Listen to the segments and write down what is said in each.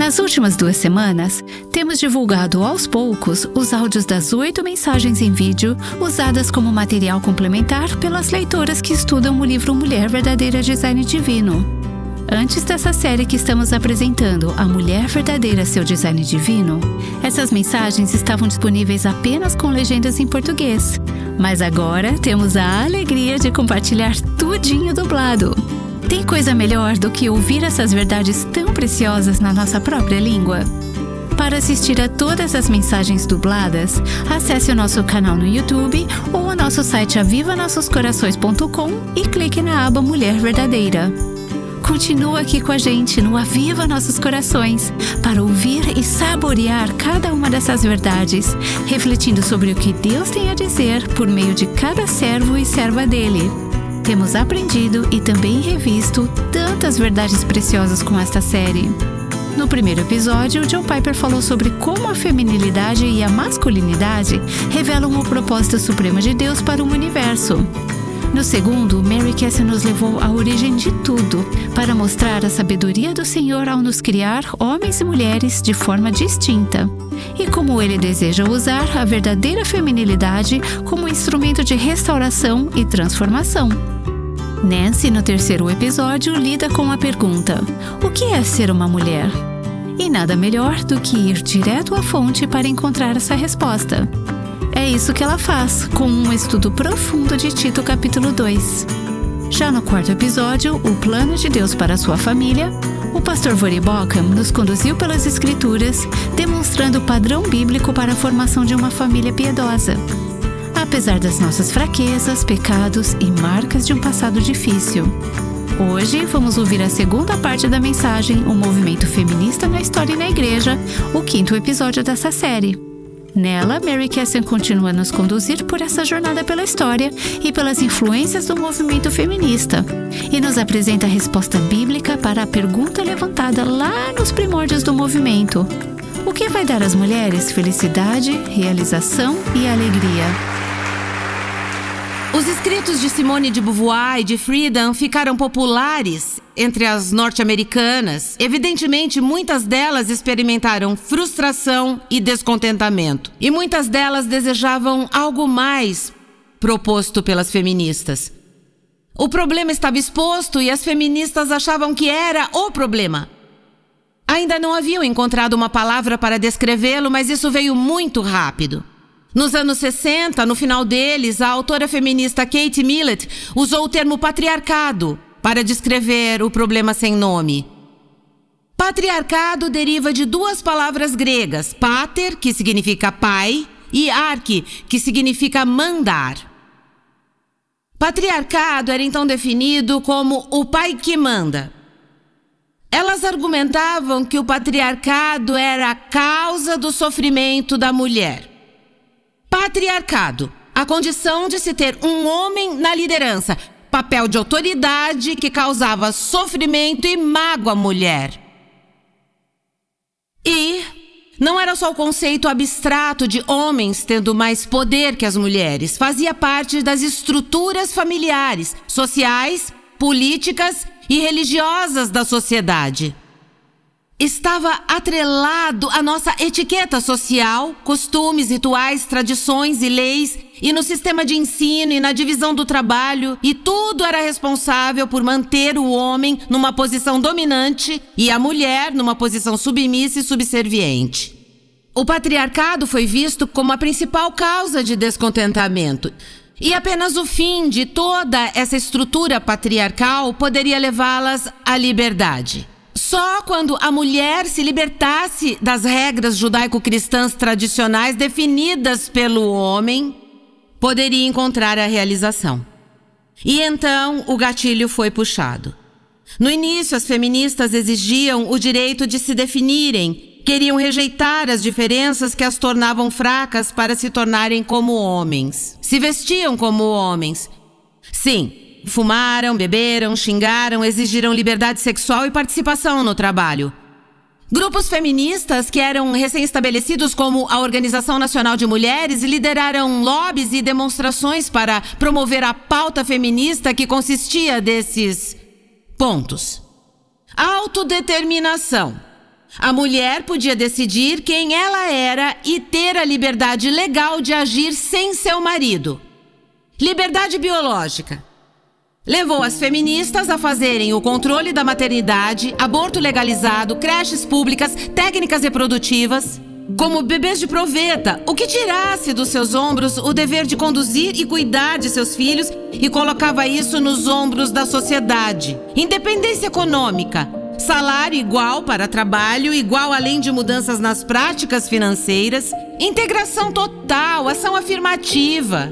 Nas últimas 2 semanas, temos divulgado aos poucos os áudios das 8 mensagens em vídeo usadas como material complementar pelas leitoras que estudam o livro Mulher Verdadeira Design Divino. Antes dessa série que estamos apresentando, A Mulher Verdadeira Seu Design Divino, essas mensagens estavam disponíveis apenas com legendas em português. Mas agora temos a alegria de compartilhar tudinho dublado. Tem coisa melhor do que ouvir essas verdades tão preciosas na nossa própria língua? Para assistir a todas as mensagens dubladas, acesse o nosso canal no YouTube ou o nosso site avivanossoscorações.com e clique na aba Mulher Verdadeira. Continua aqui com a gente no Aviva Nossos Corações para ouvir e saborear cada uma dessas verdades, refletindo sobre o que Deus tem a dizer por meio de cada servo e serva dele. Temos aprendido e também revisto tantas verdades preciosas com esta série. No primeiro episódio, John Piper falou sobre como a feminilidade e a masculinidade revelam o propósito supremo de Deus para o universo. No segundo, Mary Cassie nos levou à origem de tudo, para mostrar a sabedoria do Senhor ao nos criar homens e mulheres de forma distinta, e como Ele deseja usar a verdadeira feminilidade como instrumento de restauração e transformação. Nancy, no terceiro episódio, lida com a pergunta: o que é ser uma mulher? E nada melhor do que ir direto à fonte para encontrar essa resposta. É isso que ela faz, com um estudo profundo de Tito capítulo 2. Já no quarto episódio, O Plano de Deus para a Sua Família, o pastor Voddie Baucham nos conduziu pelas Escrituras, demonstrando o padrão bíblico para a formação de uma família piedosa. Apesar das nossas fraquezas, pecados e marcas de um passado difícil. Hoje vamos ouvir a segunda parte da mensagem, O Movimento Feminista na História e na Igreja, o 5º episódio dessa série. Nela, Mary Cassie continua a nos conduzir por essa jornada pela história e pelas influências do movimento feminista, e nos apresenta a resposta bíblica para a pergunta levantada lá nos primórdios do movimento: o que vai dar às mulheres felicidade, realização e alegria? Os escritos de Simone de Beauvoir e de Friedan ficaram populares entre as norte-americanas. Evidentemente, muitas delas experimentaram frustração e descontentamento. E muitas delas desejavam algo mais proposto pelas feministas. O problema estava exposto e as feministas achavam que era o problema. Ainda não haviam encontrado uma palavra para descrevê-lo, mas isso veio muito rápido. Nos anos 60, no final deles, a autora feminista Kate Millett usou o termo patriarcado para descrever o problema sem nome. Patriarcado deriva de 2 palavras gregas, pater, que significa pai, e arche, que significa mandar. Patriarcado era então definido como o pai que manda. Elas argumentavam que o patriarcado era a causa do sofrimento da mulher. Patriarcado, a condição de se ter um homem na liderança, papel de autoridade que causava sofrimento e mágoa à mulher. E não era só o conceito abstrato de homens tendo mais poder que as mulheres, fazia parte das estruturas familiares, sociais, políticas e religiosas da sociedade. Estava atrelado à nossa etiqueta social, costumes, rituais, tradições e leis, e no sistema de ensino e na divisão do trabalho, e tudo era responsável por manter o homem numa posição dominante e a mulher numa posição submissa e subserviente. O patriarcado foi visto como a principal causa de descontentamento, e apenas o fim de toda essa estrutura patriarcal poderia levá-las à liberdade. Só quando a mulher se libertasse das regras judaico-cristãs tradicionais definidas pelo homem, poderia encontrar a realização. E então o gatilho foi puxado. No início, as feministas exigiam o direito de se definirem, queriam rejeitar as diferenças que as tornavam fracas para se tornarem como homens. Se vestiam como homens. Sim. Fumaram, beberam, xingaram, exigiram liberdade sexual e participação no trabalho. Grupos feministas que eram recém-estabelecidos como a Organização Nacional de Mulheres lideraram lobbies e demonstrações para promover a pauta feminista que consistia desses pontos: autodeterminação, A mulher podia decidir quem ela era e ter a liberdade legal de agir sem seu marido. Liberdade biológica. Levou as feministas a fazerem o controle da maternidade, aborto legalizado, creches públicas, técnicas reprodutivas, como bebês de proveta, o que tirasse dos seus ombros o dever de conduzir e cuidar de seus filhos e colocava isso nos ombros da sociedade. Independência econômica. Salário igual para trabalho igual, além de mudanças nas práticas financeiras. Integração total, ação afirmativa.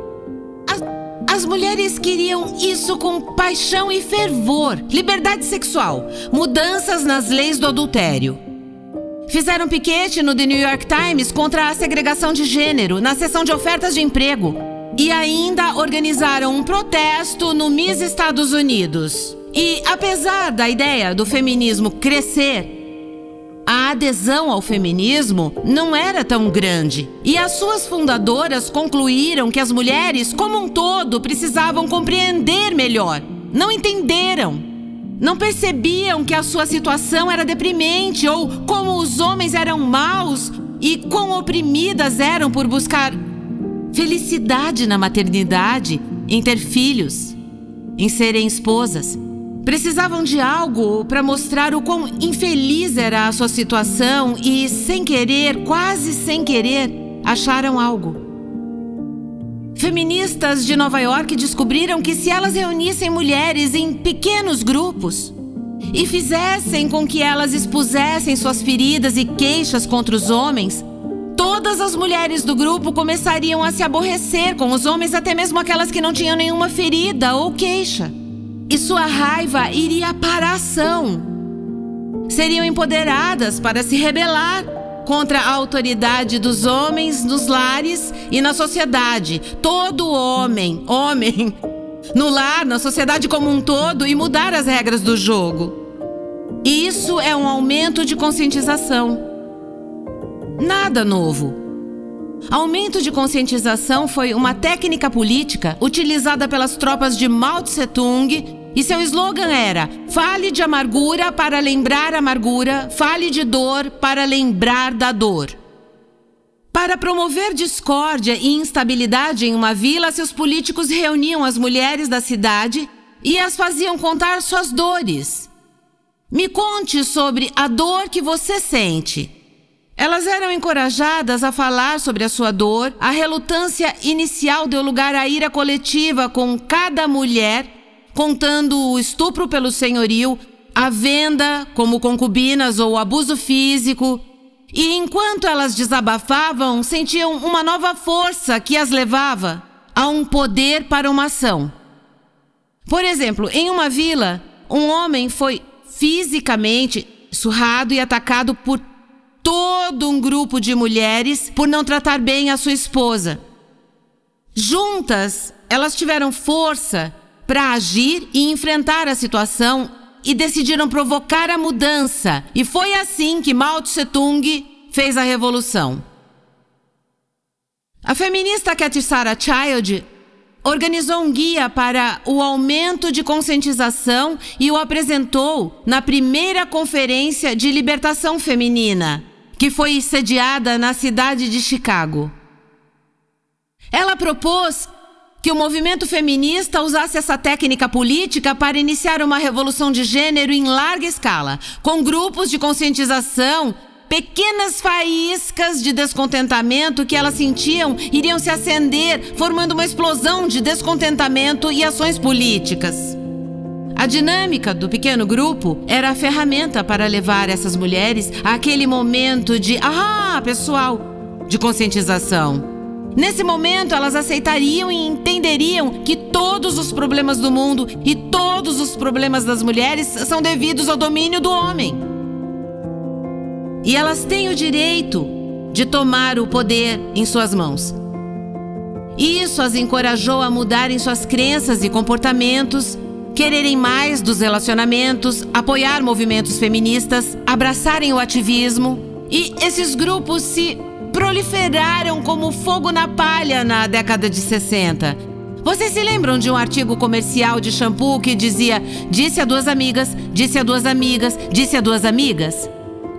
As mulheres queriam isso com paixão e fervor. Liberdade sexual, mudanças nas leis do adultério. Fizeram piquete no The New York Times contra a segregação de gênero na seção de ofertas de emprego. E ainda organizaram um protesto no Miss Estados Unidos. E, apesar da ideia do feminismo crescer, a adesão ao feminismo não era tão grande. E as suas fundadoras concluíram que as mulheres, como um todo, precisavam compreender melhor. Não entenderam. Não percebiam que a sua situação era deprimente ou como os homens eram maus e quão oprimidas eram por buscar felicidade na maternidade, em ter filhos, em serem esposas. Precisavam de algo para mostrar o quão infeliz era a sua situação e, sem querer, quase sem querer, acharam algo. Feministas de Nova York descobriram que se elas reunissem mulheres em pequenos grupos e fizessem com que elas expusessem suas feridas e queixas contra os homens, todas as mulheres do grupo começariam a se aborrecer com os homens, até mesmo aquelas que não tinham nenhuma ferida ou queixa. E sua raiva iria para a ação. Seriam empoderadas para se rebelar contra a autoridade dos homens nos lares e na sociedade. Todo homem, no lar, na sociedade como um todo, e mudar as regras do jogo. Isso é um aumento de conscientização. Nada novo. Aumento de conscientização foi uma técnica política utilizada pelas tropas de Mao Tse-tung. E seu slogan era: fale de amargura para lembrar a amargura, fale de dor para lembrar da dor. Para promover discórdia e instabilidade em uma vila, seus políticos reuniam as mulheres da cidade e as faziam contar suas dores. Me conte sobre a dor que você sente. Elas eram encorajadas a falar sobre a sua dor. A relutância inicial deu lugar à ira coletiva, com cada mulher contando o estupro pelo senhorio, a venda como concubinas ou abuso físico. E enquanto elas desabafavam, sentiam uma nova força que as levava a um poder para uma ação. Por exemplo, em uma vila, um homem foi fisicamente surrado e atacado por todo um grupo de mulheres por não tratar bem a sua esposa. Juntas, elas tiveram força para agir e enfrentar a situação e decidiram provocar a mudança. E foi assim que Mao Tse-tung fez a revolução. A feminista Cathy Sarah Child organizou um guia para o aumento de conscientização e o apresentou na primeira conferência de libertação feminina, que foi sediada na cidade de Chicago. Ela propôs que o movimento feminista usasse essa técnica política para iniciar uma revolução de gênero em larga escala, com grupos de conscientização, pequenas faíscas de descontentamento que elas sentiam iriam se acender, formando uma explosão de descontentamento e ações políticas. A dinâmica do pequeno grupo era a ferramenta para levar essas mulheres àquele momento de pessoal, de conscientização. Nesse momento, elas aceitariam e entenderiam que todos os problemas do mundo e todos os problemas das mulheres são devidos ao domínio do homem. E elas têm o direito de tomar o poder em suas mãos. Isso as encorajou a mudarem suas crenças e comportamentos, quererem mais dos relacionamentos, apoiar movimentos feministas, abraçarem o ativismo. E esses grupos se proliferaram como fogo na palha na década de 60. Vocês se lembram de um artigo comercial de shampoo que dizia: disse a duas amigas, disse a duas amigas, disse a duas amigas?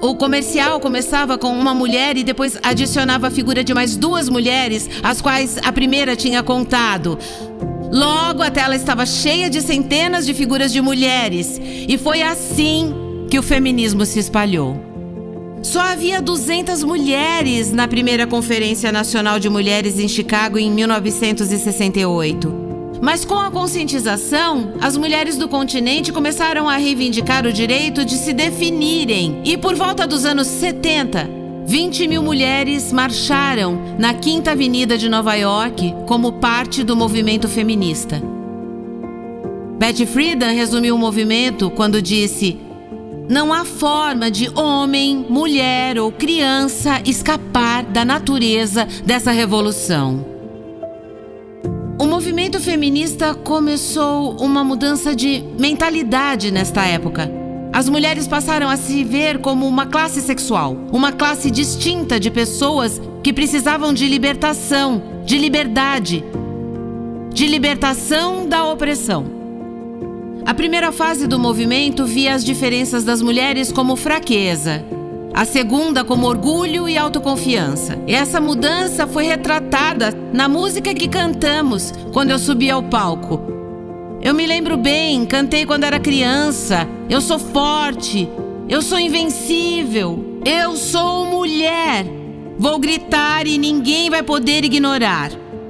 O comercial começava com uma mulher e depois adicionava a figura de mais 2 mulheres, as quais a primeira tinha contado. Logo, a tela estava cheia de centenas de figuras de mulheres. E foi assim que o feminismo se espalhou. Só havia 200 mulheres na primeira Conferência Nacional de Mulheres em Chicago em 1968. Mas com a conscientização, as mulheres do continente começaram a reivindicar o direito de se definirem. E por volta dos anos 70, 20 mil mulheres marcharam na 5ª Avenida de Nova York como parte do movimento feminista. Betty Friedan resumiu o movimento quando disse: "Não há forma de homem, mulher ou criança escapar da natureza dessa revolução." O movimento feminista começou uma mudança de mentalidade nesta época. As mulheres passaram a se ver como uma classe sexual, uma classe distinta de pessoas que precisavam de libertação, de liberdade, de libertação da opressão. A primeira fase do movimento via as diferenças das mulheres como fraqueza. A segunda como orgulho e autoconfiança. Essa mudança foi retratada na música que cantamos quando eu subi ao palco. Eu me lembro bem, cantei quando era criança. Eu sou forte, eu sou invencível, eu sou mulher. Vou gritar e ninguém vai poder ignorar.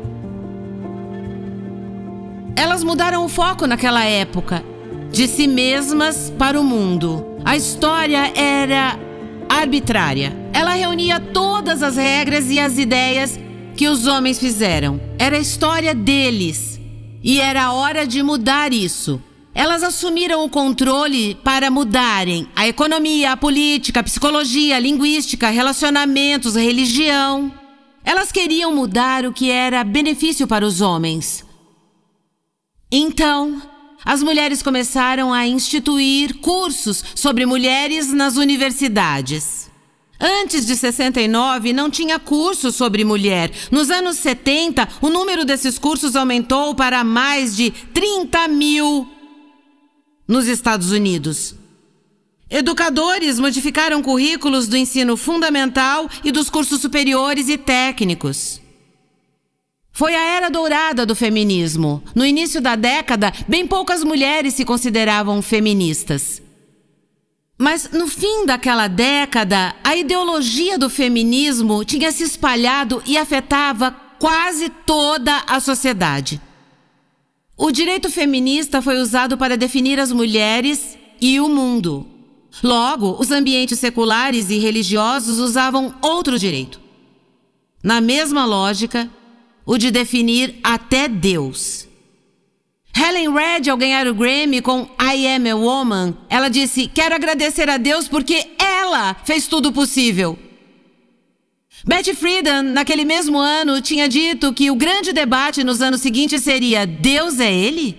Elas mudaram o foco naquela época, de si mesmas para o mundo. A história era arbitrária. Ela reunia todas as regras e as ideias que os homens fizeram. Era a história deles. E era hora de mudar isso. Elas assumiram o controle para mudarem a economia, a política, a psicologia, a linguística, relacionamentos, a religião. Elas queriam mudar o que era benefício para os homens. Então, as mulheres começaram a instituir cursos sobre mulheres nas universidades. Antes de 69, não tinha curso sobre mulher. Nos anos 70, o número desses cursos aumentou para mais de 30 mil nos Estados Unidos. Educadores modificaram currículos do ensino fundamental e dos cursos superiores e técnicos. Foi a era dourada do feminismo. No início da década, bem poucas mulheres se consideravam feministas. Mas no fim daquela década, a ideologia do feminismo tinha se espalhado e afetava quase toda a sociedade. O direito feminista foi usado para definir as mulheres e o mundo. Logo, os ambientes seculares e religiosos usavam outro direito. Na mesma lógica, o de definir até Deus. Helen Reddy, ao ganhar o Grammy com I Am a Woman, ela disse: "Quero agradecer a Deus porque ela fez tudo possível." Betty Friedan, naquele mesmo ano, tinha dito que o grande debate nos anos seguintes seria: Deus é Ele?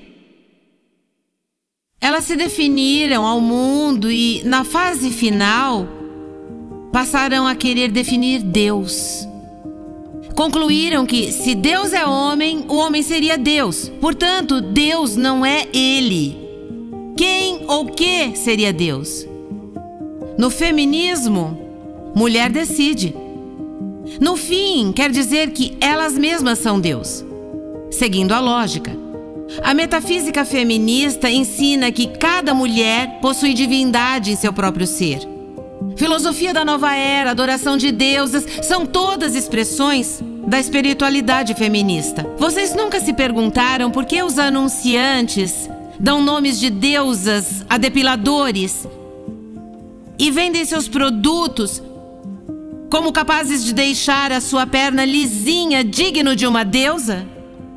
Elas se definiram ao mundo e, na fase final, passaram a querer definir Deus. Concluíram que, se Deus é homem, o homem seria Deus. Portanto, Deus não é Ele. Quem ou que seria Deus? No feminismo, mulher decide. No fim, quer dizer que elas mesmas são Deus. Seguindo a lógica, a metafísica feminista ensina que cada mulher possui divindade em seu próprio ser. Filosofia da nova era, adoração de deusas, são todas expressões da espiritualidade feminista. Vocês nunca se perguntaram por que os anunciantes dão nomes de deusas a depiladores e vendem seus produtos como capazes de deixar a sua perna lisinha, digno de uma deusa?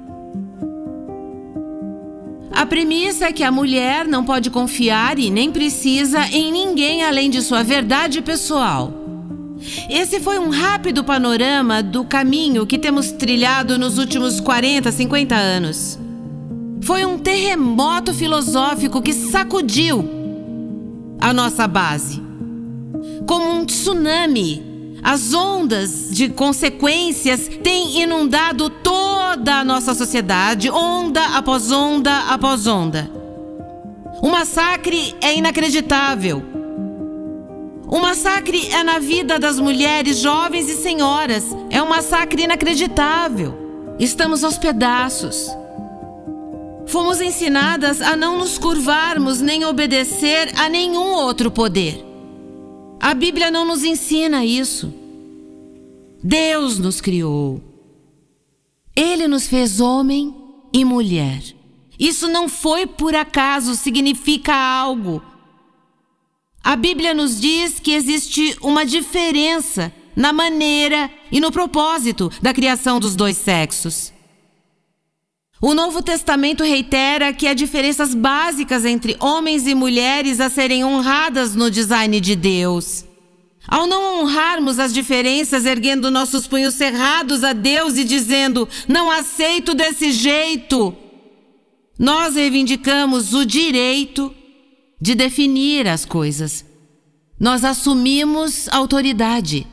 A premissa é que a mulher não pode confiar e nem precisa em ninguém além de sua verdade pessoal. Esse foi um rápido panorama do caminho que temos trilhado nos últimos 40, 50 anos. Foi um terremoto filosófico que sacudiu a nossa base. Como um tsunami, as ondas de consequências têm inundado toda a nossa sociedade, onda após onda após onda. O massacre é inacreditável. O massacre é na vida das mulheres, jovens e senhoras. É um massacre inacreditável. Estamos aos pedaços. Fomos ensinadas a não nos curvarmos nem obedecer a nenhum outro poder. A Bíblia não nos ensina isso. Deus nos criou. Ele nos fez homem e mulher. Isso não foi por acaso, significa algo. A Bíblia nos diz que existe uma diferença na maneira e no propósito da criação dos dois sexos. O Novo Testamento reitera que há diferenças básicas entre homens e mulheres a serem honradas no design de Deus. Ao não honrarmos as diferenças, erguendo nossos punhos cerrados a Deus e dizendo, não aceito desse jeito, nós reivindicamos o direito de definir as coisas. Nós assumimos autoridade.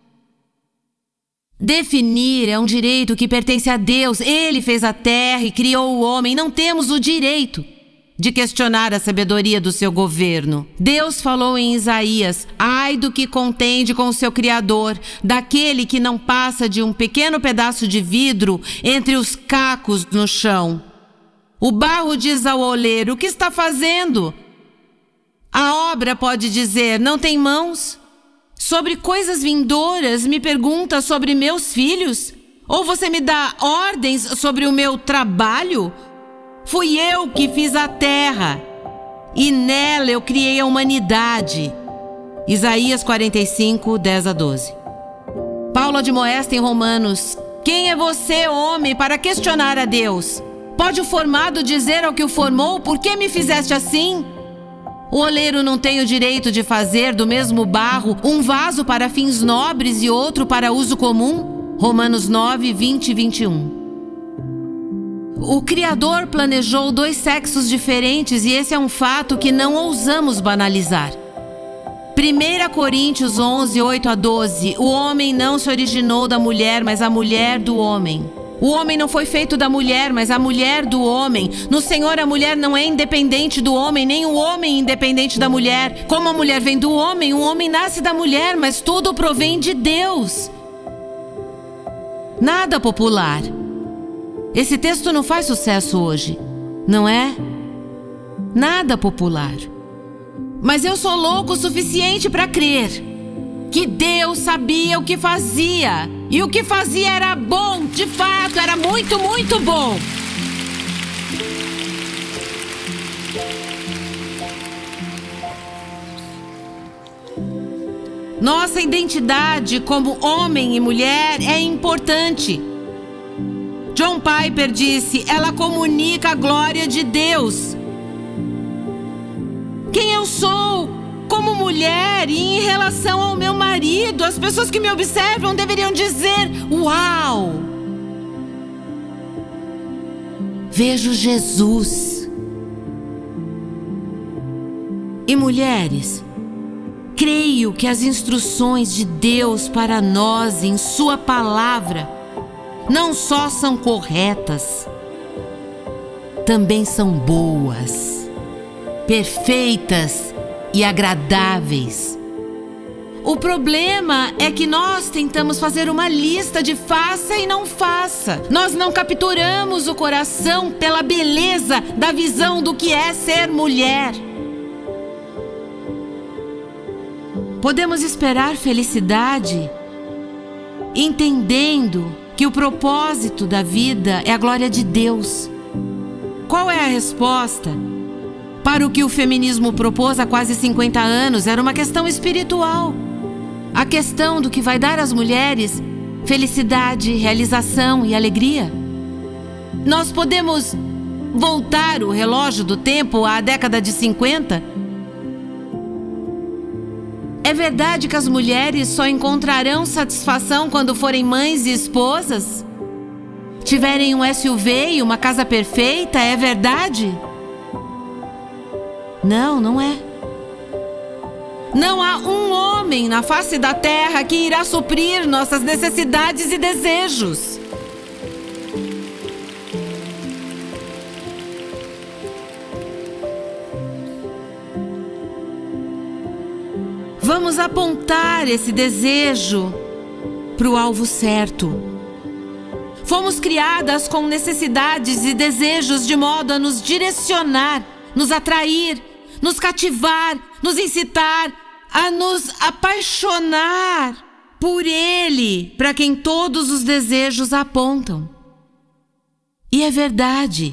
Definir é um direito que pertence a Deus. Ele fez a terra e criou o homem. Não temos o direito de questionar a sabedoria do seu governo. Deus falou em Isaías, ai do que contende com o seu Criador, daquele que não passa de um pequeno pedaço de vidro entre os cacos no chão. O barro diz ao oleiro, o que está fazendo? A obra pode dizer, não tem mãos? Sobre coisas vindouras me pergunta sobre meus filhos? Ou você me dá ordens sobre o meu trabalho? Fui eu que fiz a terra, e nela eu criei a humanidade. Isaías 45, 10-12. Paulo admoesta em Romanos, quem é você, homem, para questionar a Deus? Pode o formado dizer ao que o formou, por que me fizeste assim? O oleiro não tem o direito de fazer do mesmo barro um vaso para fins nobres e outro para uso comum? Romanos 9, 20 e 21. O Criador planejou dois sexos diferentes e esse é um fato que não ousamos banalizar. 1 Coríntios 11, 8-12. O homem não se originou da mulher, mas a mulher do homem. O homem não foi feito da mulher, mas a mulher do homem. No Senhor, a mulher não é independente do homem, nem o homem independente da mulher. Como a mulher vem do homem, o homem nasce da mulher, mas tudo provém de Deus. Nada popular. Esse texto não faz sucesso hoje, não é? Nada popular. Mas eu sou louco o suficiente para crer que Deus sabia o que fazia. E o que fazia era bom, de fato, era muito, muito bom. Nossa identidade como homem e mulher é importante. John Piper disse, ela comunica a glória de Deus. Quem eu sou como mulher e em relação ao meu marido, as pessoas que me observam deveriam dizer, uau! Vejo Jesus. E mulheres, creio que as instruções de Deus para nós em sua palavra não só são corretas, também são boas, perfeitas e agradáveis. O problema é que nós tentamos fazer uma lista de faça e não faça. Nós não capturamos o coração pela beleza da visão do que é ser mulher. Podemos esperar felicidade entendendo que o propósito da vida é a glória de Deus. Qual é a resposta para o que o feminismo propôs há quase 50 anos? Era uma questão espiritual. A questão do que vai dar às mulheres felicidade, realização e alegria. Nós podemos voltar o relógio do tempo à década de 50? É verdade que as mulheres só encontrarão satisfação quando forem mães e esposas? Tiverem um SUV e uma casa perfeita, é verdade? Não, não é. Não há um homem na face da terra que irá suprir nossas necessidades e desejos. Vamos apontar esse desejo para o alvo certo. Fomos criadas com necessidades e desejos de modo a nos direcionar, nos atrair, nos cativar, nos incitar, a nos apaixonar por Ele, para quem todos os desejos apontam. E é verdade.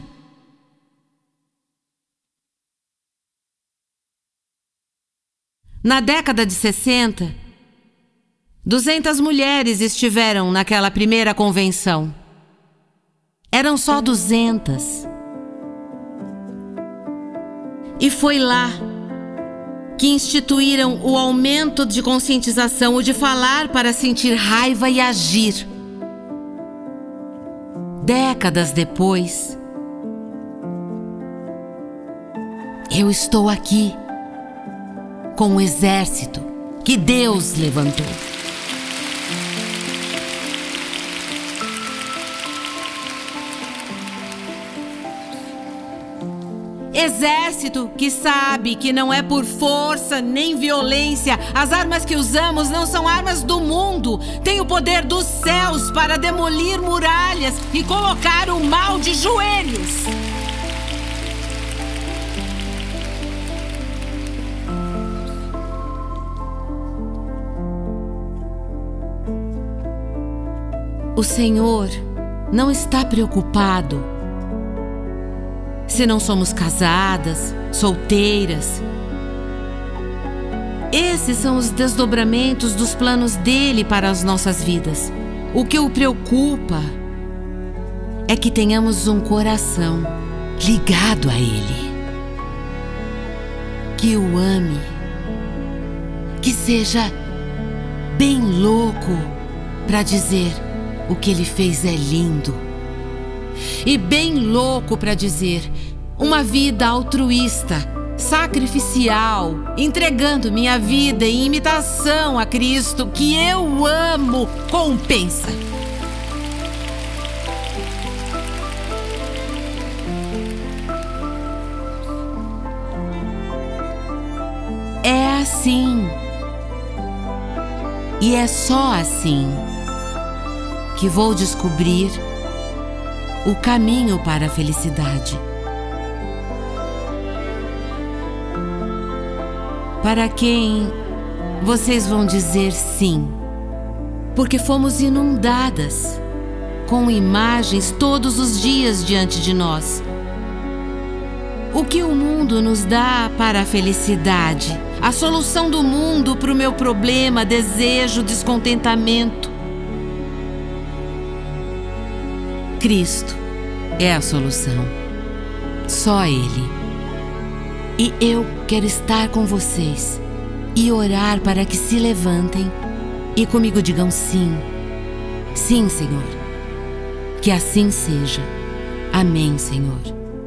Na década de 60, 200 mulheres estiveram naquela primeira convenção. Eram só 200. E foi lá que instituíram o aumento de conscientização, o de falar para sentir raiva e agir. Décadas depois, eu estou aqui com um exército que Deus levantou. Exército que sabe que não é por força nem violência. As armas que usamos não são armas do mundo. Tem o poder dos céus para demolir muralhas e colocar o mal de joelhos. O Senhor não está preocupado se não somos casadas, solteiras. Esses são os desdobramentos dos planos dele para as nossas vidas. O que o preocupa é que tenhamos um coração ligado a Ele, que o ame, que seja bem louco para dizer o que Ele fez é lindo. E bem louco para dizer uma vida altruísta, sacrificial, entregando minha vida em imitação a Cristo, que eu amo, compensa. É assim, e é só assim que vou descobrir o caminho para a felicidade. Para quem vocês vão dizer sim, porque fomos inundadas com imagens todos os dias diante de nós. O que o mundo nos dá para a felicidade? A solução do mundo para o meu problema, desejo, descontentamento. Cristo é a solução. Só Ele. E eu quero estar com vocês e orar para que se levantem e comigo digam sim. Sim, Senhor. Que assim seja. Amém, Senhor.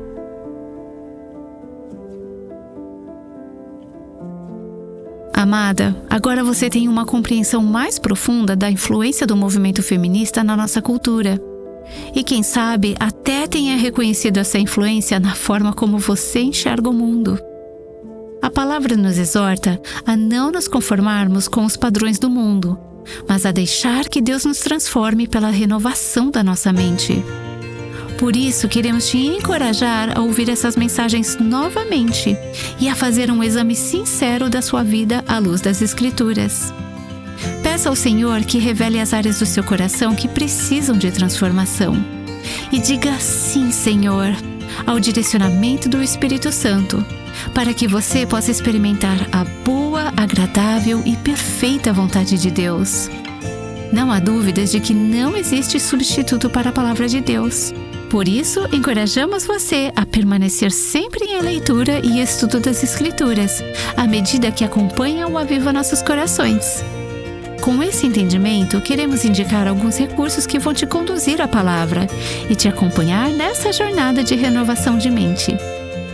Amada, agora você tem uma compreensão mais profunda da influência do movimento feminista na nossa cultura. E quem sabe até tenha reconhecido essa influência na forma como você enxerga o mundo. A palavra nos exorta a não nos conformarmos com os padrões do mundo, mas a deixar que Deus nos transforme pela renovação da nossa mente. Por isso, queremos te encorajar a ouvir essas mensagens novamente e a fazer um exame sincero da sua vida à luz das Escrituras. Peça ao Senhor que revele as áreas do seu coração que precisam de transformação. E diga sim, Senhor, ao direcionamento do Espírito Santo, para que você possa experimentar a boa, agradável e perfeita vontade de Deus. Não há dúvidas de que não existe substituto para a palavra de Deus. Por isso, encorajamos você a permanecer sempre em leitura e estudo das Escrituras, à medida que acompanha o Aviva Nossos Corações. Com esse entendimento, queremos indicar alguns recursos que vão te conduzir à palavra e te acompanhar nessa jornada de renovação de mente.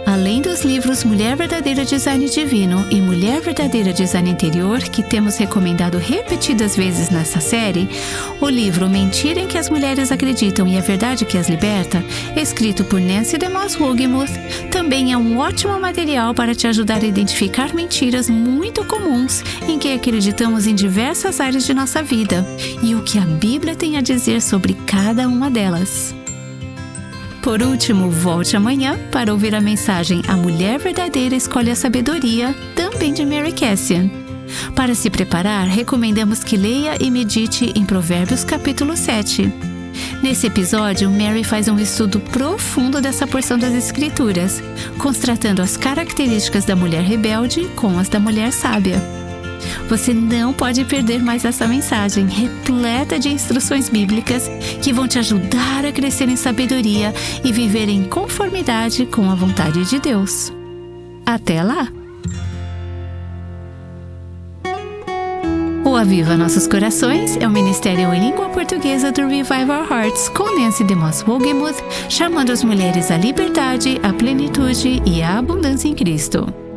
Além dos livros Mulher Verdadeira Design Divino e Mulher Verdadeira Design Interior, que temos recomendado repetidas vezes nessa série, o livro Mentira em que as Mulheres Acreditam e a Verdade que as Liberta, escrito por Nancy DeMoss Wolgemuth, também é um ótimo material para te ajudar a identificar mentiras muito comuns em que acreditamos em diversas áreas de nossa vida e o que a Bíblia tem a dizer sobre cada uma delas. Por último, volte amanhã para ouvir a mensagem A Mulher Verdadeira Escolhe a Sabedoria, também de Mary Cassian. Para se preparar, recomendamos que leia e medite em Provérbios capítulo 7. Nesse episódio, Mary faz um estudo profundo dessa porção das Escrituras, constatando as características da mulher rebelde com as da mulher sábia. Você não pode perder mais essa mensagem repleta de instruções bíblicas que vão te ajudar a crescer em sabedoria e viver em conformidade com a vontade de Deus. Até lá! O Aviva Nossos Corações é o ministério em língua portuguesa do Revive Our Hearts com Nancy DeMoss Wolgemuth, chamando as mulheres à liberdade, à plenitude e à abundância em Cristo.